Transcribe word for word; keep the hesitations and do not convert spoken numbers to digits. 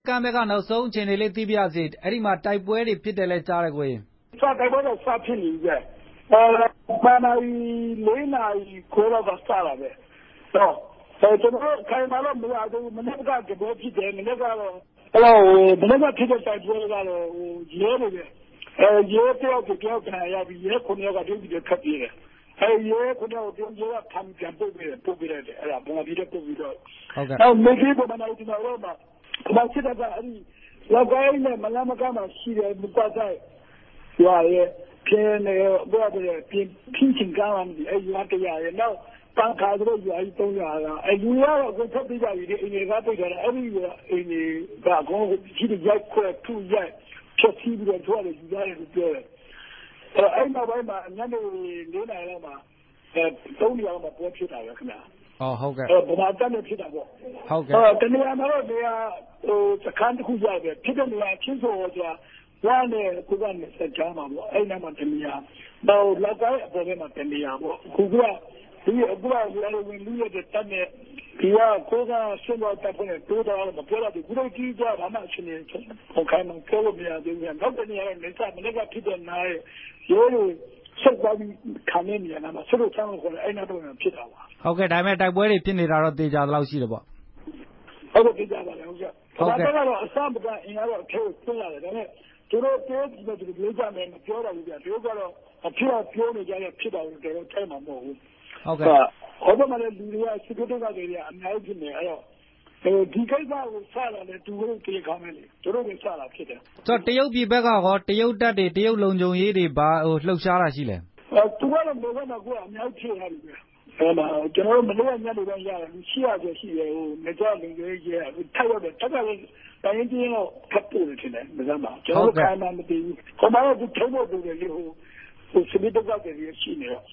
ကမ်းဘက်ကနောက်ဆုံးအခြေအနေလေးသိပြစေအဲ့ဒီမှာတိုက်ပွဲတွေဖြစ်တယ်လဲကြားတယ်ကိုရင်စတိုက်ပွဲတော့စဖြစ်နေပြီအဲဘာနာရီလေးနာရီခွဲတော့စတာပဲတော့ကျွန်တော်ခိုင်မာတော့မရဘူးမနေ့ကကြပွဲဖြစ်တယ်မနေ့ကတော့အဲ့တော့မနေ့ကဖြစ်တဲ့တိုက်ပွဲကတော့ရဲနေတယ်အဲရဲတယောက်တယောက်ခံရပြီးရဲခုနှစ်ယောက်ကတည်းကခတ်ပြေးတယ်အဲရဲခုနှစ်ယောက်တယောက်ကဖမ်းပြန်ပုတ်ပြီးပုတ်ပြီးတယ်အဲ့ဒါဘုံပြီးတော့ပုတ်ပြီးတော့ဟုတ်ကဲ့နောက်မေကြီးကမနာကျွန်တော်တို့မှာဘာဖြစ်တာကအဲ့ဒီလောက်ကိုင်းနဲ့မလမကမှာရှိတယ်မပတ်ဆိုင်ရွာရဲ့ပြင်းနေတော့ပြင်းပြင်းချင်းကားမှအဲ့ရွာတရားရဲ့နောက်ပန်းခါတို့ရွာကြီးသုံးရွာကအဲ့လူရတော့ကိုဖက်ပြီးကြပြီအင်းတွေကပိတ်ထားတယ်အဲ့ဒီအင်းတွေကကောရှိတဲ့ရိုက်ခွဲထူရိုက်ချက်စီးပြီးတော့ထွက်တယ်ယူရတယ်ပြောတယ်အဲ့နောက်ပိုင်းမှာညနေလေးနာရီလောက်မှာအဲသုံးနေရာမှာပေါ်ဖြစ်တာပဲခင်ဗျာအော်ဟုတ်ကဲ့အဲဘာတန်းနေဖြစ်တာပေါ့ဟုတ်ကဲ့အဲတနေရာမှာတော့နေရာဟိုစခန်းတစ်ခုရပဲဖြစ်တဲ့နေရာချင်းစောကြာဝါနဲ့ခုကနေစကြမှာပေါ့အဲ့နာမှာတနေရာတော့လောက်ကိုင်းအပေါ်မှာတနေရာပေါ့ခုကဒီအခုကလည်းဝင်လူရတဲ့တက်နေဒီကကိုကဆင်းတော့တက်နေတိုးတော့မပြောရဘူးခုတော့ကြီးကြဘာမှအချင်းနေပုံခိုင်းမှပြောလို့မရသေးဘူးနောက်တနေရာတော့နေစားမနေ့ကဖြစ်တဲ့နားရဲ့ရိုးရိုးဆက်သွားပြီးခံနေနေရမှာဆက်လို့ချမ်းလို့ခေါ်တယ်အဲ့နာတော့ဖြစ်တာပါဟုတ်ကဲ့ဒါပေမဲ့တိုက်ပွဲတွေဖြစ်နေတာတော့တေချာတော့ရှိတယ်ပေါ့ဟုတ်ကဲ့တေချာပါတယ်ဟုတ်ကဲ့ဟုတ်ကဲ့ဒါကတော့အစမကအင်အားတော့အထက်ကိုဆင်းရတယ်ဒါနဲ့သူတို့တိုးပြီးတော့ဒီလိုကြမယ်မပြောတော့ဘူးပြသူတို့ကတော့အဖြစ်အပြောနေကြတဲ့ဖြစ်တာကိုတော့ထိုက်မှာမဟုတ်ဘူးဟုတ်ကဲ့ဟောတော့မှလည်းလူတွေကစစ်တုတ်ကတွေကအများကြီးဖြစ်နေအဲ့တော့ဒီကိစ္စကိုစလာတယ်သူတို့ပြေခေါင်းမယ်လေသူတို့ကစလာဖြစ်တယ်ဆိုတော့တရုတ်ပြည်ဘက်ကဟောတရုတ်တပ်တွေတရုတ်လုံခြုံရေးတွေဘာဟိုလှုပ်ရှားတာရှိလဲအဲသူကတော့ဘယ်ဘက်မှာကိုအများကြီးဖြစ်နေတယ်အဲ့မှာကျွန်တော်တို့မလို့ညနေပိုင်းရတယ်လူရှိရဆိုရှိတယ်ဟိုမကြောက်လုံခြုံရေးရဲ့ထိုက်ရတယ်တက်ကလည်းတိုင်းချင်းတော့ဖတ်ပို့နေတယ်မစမ်းပါကျွန်တော်တို့ခိုင်းမှမသိဘူးခမတော့သူထုံးဖို့တူတယ်လေဟိုဟိုစပစ်တော့ကြတယ်ရှိနေတော့